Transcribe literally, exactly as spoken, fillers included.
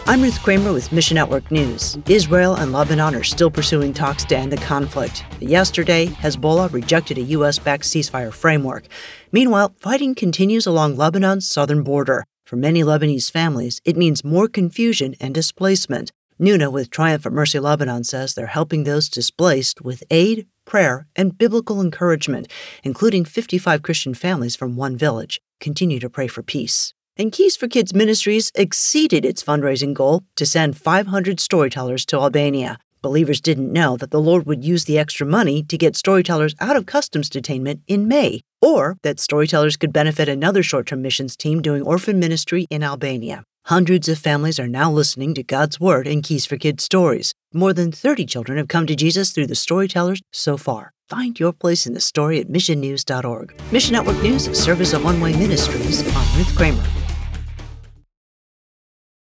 I'm Ruth Kramer with Mission Network News. Israel and Lebanon are still pursuing talks to end the conflict. But yesterday, Hezbollah rejected a U S-backed ceasefire framework. Meanwhile, fighting continues along Lebanon's southern border. For many Lebanese families, it means more confusion and displacement. Nuna with Triumph at Mercy Lebanon says they're helping those displaced with aid, prayer, and biblical encouragement, including fifty-five Christian families from one village. Continue to pray for peace. And Keys for Kids Ministries exceeded its fundraising goal to send five hundred storytellers to Albania. Believers didn't know that the Lord would use the extra money to get storytellers out of customs detainment in May, or that storytellers could benefit another short-term missions team doing orphan ministry in Albania. Hundreds of families are now listening to God's Word and Keys for Kids stories. More than thirty children have come to Jesus through the storytellers so far. Find your place in the story at mission news dot org. Mission Network News, a service of One Way Ministries. I'm Ruth Kramer.